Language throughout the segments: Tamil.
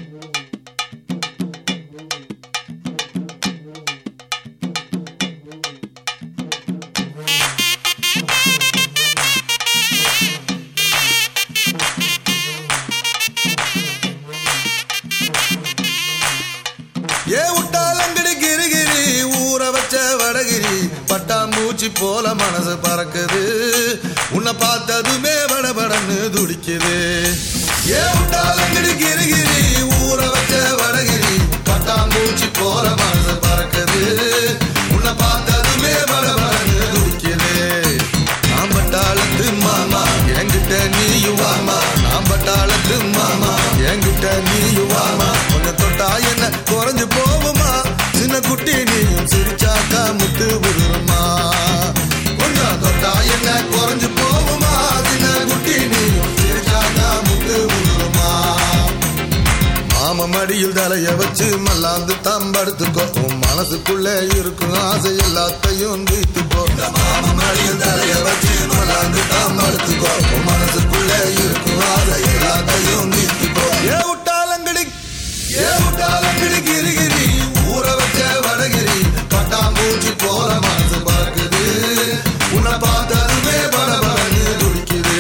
ஏ உட்டாலங்கடி கிரிகிரி ஊற வச்ச வடகிரி பட்டாம்பூச்சி போல மனசு பறக்குது உன்னை பார்த்ததுமே வடபடன்னு துடிக்குது ஏ உட்டாலங்கடி கிரிகிரி ஊற வச்ச வடகிரி பட்டாம்பூச்சி போல மனசு பறக்குது உன்னை பார்த்ததுமே வடபடன்னு துடிக்குது நாம் பட்டாளத்து மாமா என்கிட்ட நீயும் வாமா நாம் பட்டாளத்து மாமா என்கிட்ட நீயும் வாமா கொஞ்சம் தொட்டா என்ன குறைஞ்சு போவுமா சின்ன குட்டி நீயும் சிரிச்சாக்கா முட்டு விடுமா கொஞ்சம் தொட்டா என்ன குறைஞ்சு போவுமா சின்ன குட்டி நீயும் சிரிச்சாக்கா முட்டு விடுமா மாம மடியில் தலைய வச்சு மல்லாந்து தம்படுத்துக்கோ உன் மனசுக்குள்ள இருக்கும் ஆசை எல்லாத்தையும் தீர்த்துக்கோ மாம மடியில் தலைய வச்சு மல்லாந்து தம்படுத்துக்கோ உன் மனசுக்குள்ள இருக்கும் ஆசை எல்லாத்தையும் தீர்த்துக்கோ ஏ விட்டாலங்கடி கிரிகிரி ஊற வச்ச வடகிரி பட்டாம்பூச்சி போல மனசு பார்க்குது உன்னை பார்த்ததுமே படபடன்னு துடிக்குது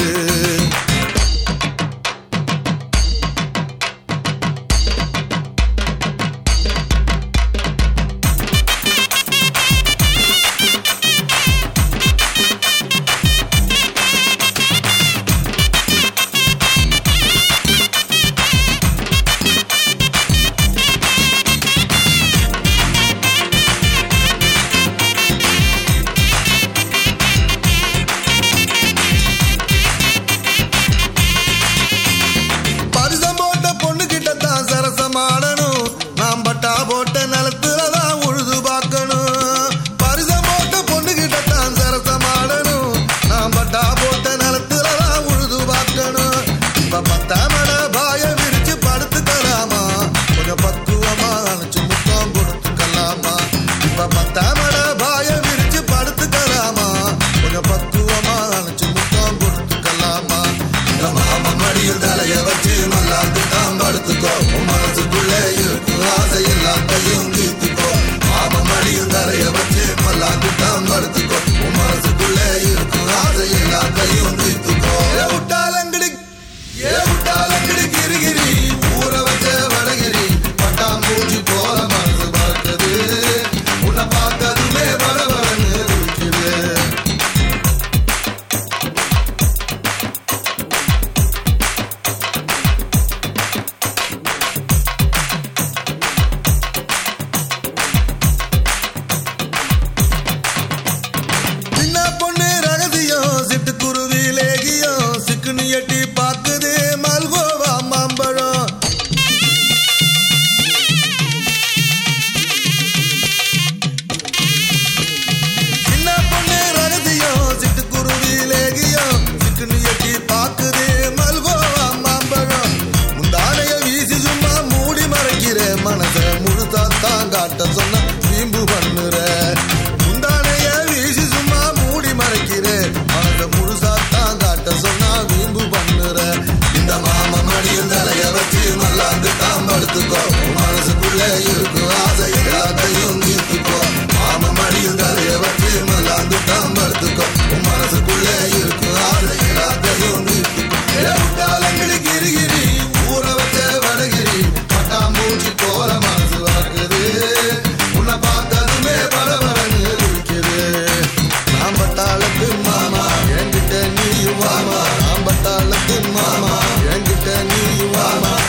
நாம் பட்டா போட்ட நிலத்துலதான் உழுது பார்க்கணும் பரிசம் போட்ட பொண்ணு கிட்டத்தான் சரசமாடணும் நாம் பட்டா போட்ட நிலத்துலதான் உழுது பார்க்கணும் இப்ப 10 மட பாய விரிச்சு படுத்துக்கலாமா கொஞ்சம் பக்குவமா அணைச்சு முத்தம் கொடுத்துக்கலாமா இப்ப 10 மட பாய விரிச்சு படுத்துக்கலாமா கொஞ்சம் பக்குவமா அணைச்சு முத்தம் கொடுத்துக்கலாமா மாமா மடியில் தலைய வச்சு மல்லாந்து தான் படுத்துக்கோ மனசுக்குள்ள இருக்கும் ஆசை எல்லாத்தையும் தீர்த்துக்கோ மாமா மடியில் தலைய வச்சு மல்லாந்து தான் படுத்துக்கோ மனசுக்குள்ள இருக்கும் ஆசை எல்லாத்தையும் தீர்த்துக்கோ ஏ விட்டாலங்கடி கிரிகிரி ஊற வச்ச வடகிரி பட்டாம்பூச்சி போல மனசு பறக்குது உன்னை பார்த்ததுமே படபடன்னு துடிக்குது எட்டி பாக்குது மல்கோவா மாம்பழம் சின்ன பொண்ணு ரகதியம் சிட்டுக்குருவி லேகியம் சிக்குன்னு எட்டி பாக்குது மல்கோவா மாம்பழம் முந்தானைய வீசி சும்மா மூடி மறைக்கிற மனச முழுசாத்தான் காட்ட சொன்ன வீம்பு பண்ணுற முந்தானைய வீசி சும்மா மூடி மறைக்கிற மனச முழுசாத்தான் காட்ட சொன்னா வீம்பு பண்ணுற இந்த மாமா மடியில் தலைய வச்சு மல்லாந்து தான் படுத்துக்கோ மனசுக்குள்ள இருக்கும் ஆசை எல்லாத்தையும் தீர்த்துக்கோ மாமா மடியில் தலைய வச்சு மல்லாந்து தான் படுத்துக்கோ மனசுக்குள்ள இருக்கும் ஆசை எல்லாத்தையும் தீர்த்துக்கோ கிரிகிரி ஊற வச்ச வடகிரி பட்டாம்பூச்சி போல மனசு வளர்க்குது உன்னை பார்த்ததுமே படபடன்னு துடிக்குது நாம் பட்டாளத்து மாமா என்கிட்ட நீயும் வாமா நாம் பட்டாளத்து மாமா என்கிட்ட நீயும் வாமா